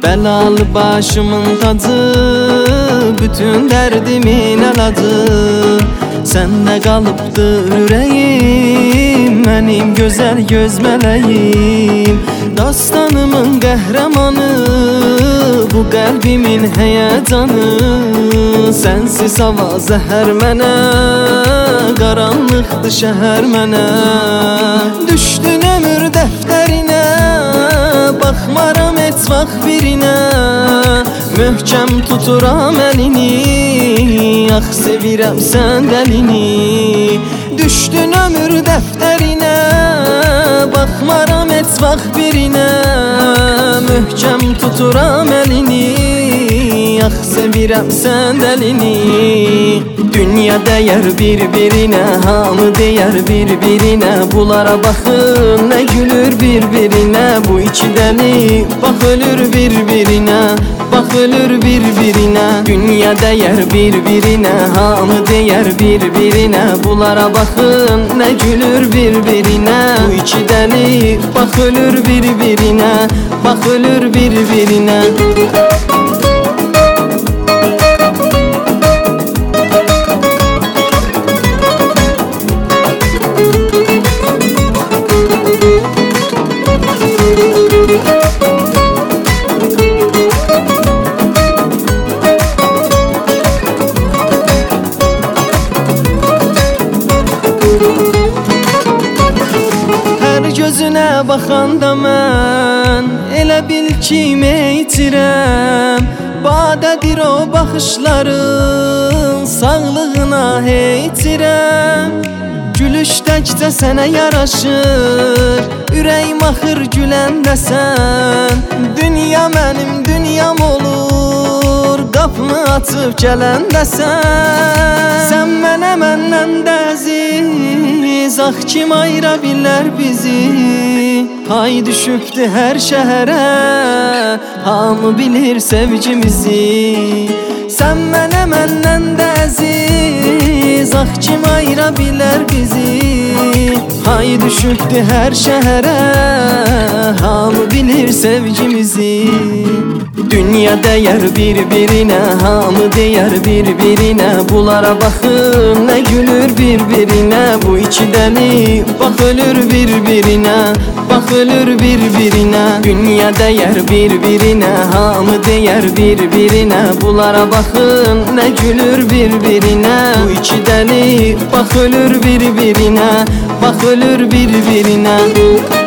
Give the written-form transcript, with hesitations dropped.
Belalı başımın tacı, bütün derdimin əlacı. Səndə qalıbdır ürəyim, mənim gözəl göz mələyim. Dastanımın qəhrəmanı, bu qəlbimin həyəcanı. Sənsiz hava zəhər mənə, qaranlıqdır şəhər mənə. Düşdün ömür dəftərinə, baxmaram heç vaxt birinə. Möhkəm tuturam əlini, ax sevirəm sən dəlini. Düşdün ömür dəftərinə, baxmaram heç vaxt birinə. Möhkəm tuturam əlini, ax sevirəm sən dəlini. Dünya dəyər bir-birinə, hamı deyər bir-birinə. Bunlara baxın, nə gülür bir-birinə. Bu iki dəli, bax ölür bir-birinə, bax ölür bir-birinə. Dünya dəyər bir-birinə, hamı deyər bir-birinə. Bunlara baxın, nə gülür bir-birinə. Bu iki dəli, bax ölür bir-birinə, bax ölür bir-birinə. Hər gözünə baxanda mən elə bil ki meytirəm. Badədir o baxışların, sağlığına heytirəm. Gülüş təkcə sənə yaraşır, ürəyim axır güləndə sən. Dünya mənim dünyam olur, qapını açıb gələndə sən. Sən mənə məndən də əziz, ax kim ayıra bilər bizi. Hay düşübdü hər şəhərə, hamı bilir sevgimizi. Sən mənə məndən də əziz, ax kim ayıra bilər bizi. Hay düşübdü hər şəhərə, hamı bilir sevgimizi. Dünya dəyər bir-birinə, hamı deyər bir-birinə. Bunlara baxın, nə gülür bir-birinə. Bu iki dəli, bax ölür bir-birinə, bax ölür bir-birinə. Dünya dəyər bir-birinə, hamı deyər bir-birinə. Bunlara baxın, nə gülür bir-birinə. Bu iki dəli, bax ölür bir-birinə, bax ölür bir-birinə.